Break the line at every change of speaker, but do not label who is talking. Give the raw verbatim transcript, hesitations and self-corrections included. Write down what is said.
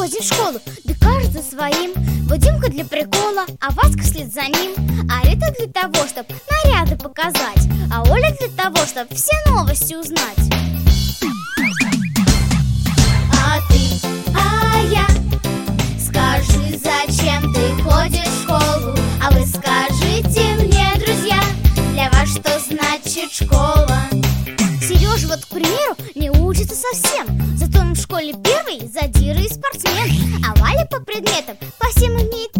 в школу, да кажется своим. Вадимка для прикола, а Васька вслед за ним. А Рита для того, чтоб наряды показать, а Оля для того, чтоб все новости узнать. А ты, а я, скажи, зачем ты ходишь в школу? А вы скажите мне, друзья, для вас что значит школа? Сережа вот, к примеру, не учится совсем, зато он в школе первый задира и спортсмен. А Валя по предметам по всем имеет